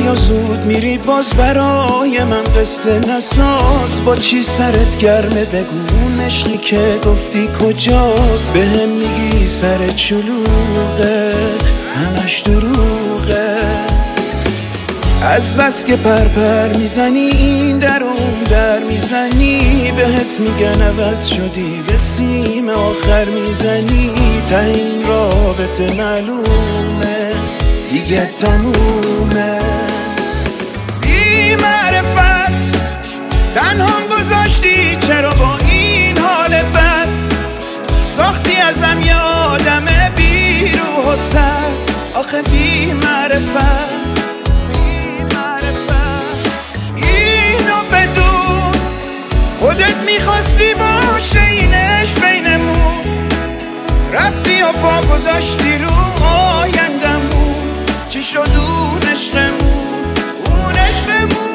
یا زود میری باز برای من قصه نساز. با چی سرت گرمه بگو اون عشقی که گفتی کجاست. به هم میگی سر چلوغه همش دروغه. از بس که پر میزنی این در اون در میزنی. بهت میگن عوض شدی به سیم آخر میزنی. تا این رابطه معلومه دیگه تمومه. بی معرفت تنها گذاشتی چرا با این حال بد. ساختی ازم یه آدم بی روح و سرد. آخه بی معرفت خودت میخواستی باشه این عشق بینمون. رفتی و پا گذاشتی رو آیندمون. چی شد اون عشقمون اون عشقمون.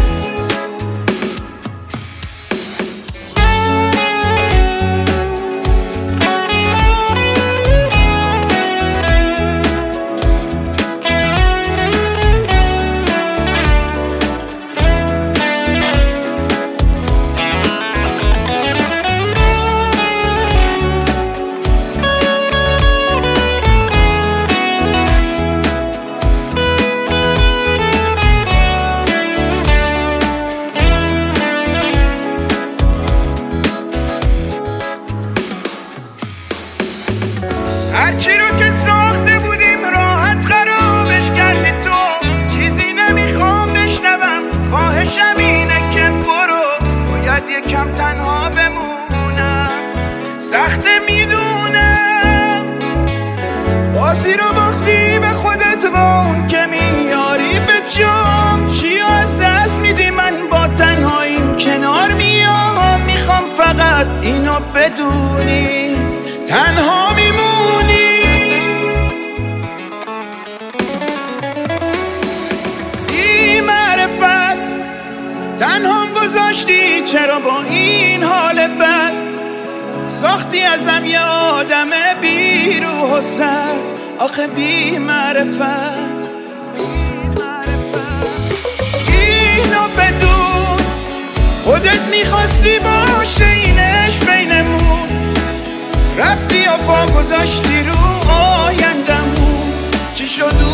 هرچی رو که ساخته بودیم راحت خرابش کردی تو. چیزی نمیخوام بشنوم خواهشم اینه که برو. باید یکم تنها بمونم سخته میدونم. بازی رو باختی به خودت با اون که میاری به جام. چی از دست میدی من با تنهاییم کنار میام. میخوام فقط اینو بدونی تنها میمونی. بی معرفت تنها گذاشتی چرا با این حال بد. ساختی ازم یه آدم بی روح و سرد. آخه بی معرفت اینو بدون. خودت میخواستی باشه این عشق بینمون. رفتی و پا گذاشتی رو آیندمون. چی شد